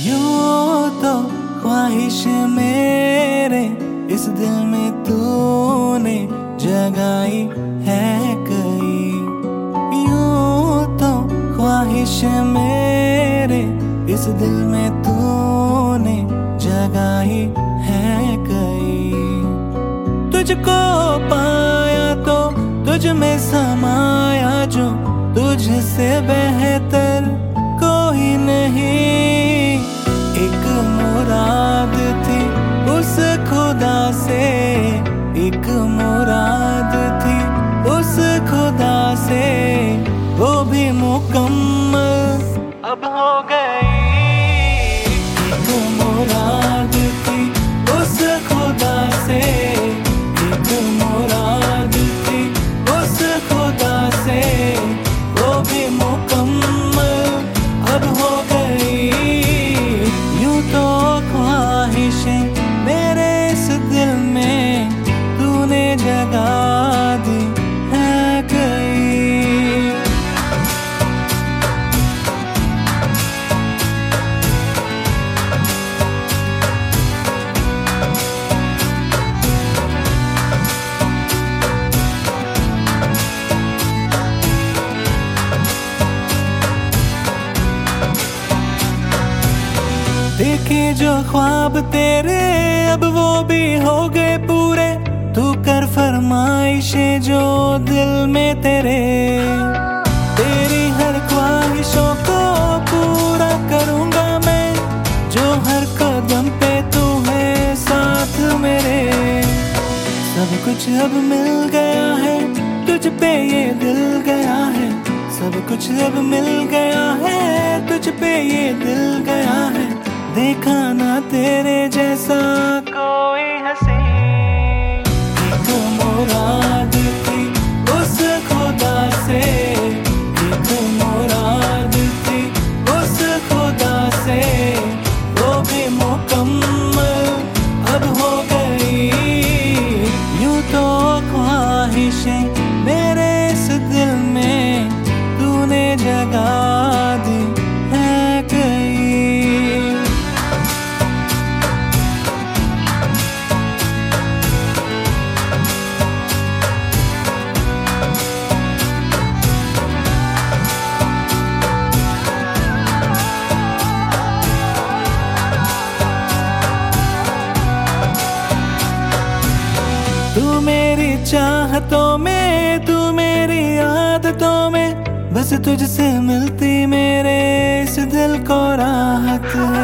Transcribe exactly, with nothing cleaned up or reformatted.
यूं तो ख्वाहिश मेरे इस दिल में तूने जगाई है कई। यूं तो ख्वाहिश मेरे इस दिल में तूने जगाई है कई। तुझको पाया तो तुझ में समाया जो तुझसे बेहतर कोई नहीं। एक मुराद थी उस खुदा से, एक मुराद थी उस खुदा से, वो भी मुकम्मल अब हो गई। एक मुराद थी उस खुदा से, एक मुराद थी उस खुदा से, वो भी मुकम्मल अब हो गई। यूं तो ख्वाहिशें मेरे इस दिल में तूने जगा दी है कई। देखे जो ख्वाब तेरे अब वो भी हो गए पूरे। तू कर फरमाइशें जो दिल में तेरे, तेरी हर ख्वाहिशों को पूरा करूंगा मैं, जो हर कदम पे तू है साथ मेरे। सब कुछ अब मिल गया है तुझ पे ये दिल गया है, सब कुछ अब मिल गया है तुझ पे ये दिल गया है। देखा ना तेरे जैसा कोई हंसी। एक मुराद थी उस खुदा से, एक मुराद थी उस खुदा से, वो भी मुकम्मल अब हो गई। यूं तो ख्वाहिशें मेरे इस दिल में तूने जगा दी है कई। तू मेरी चाहतों में, तू मेरी आदतों में, बस तुझसे मिलती मेरे इस दिल को राहत है।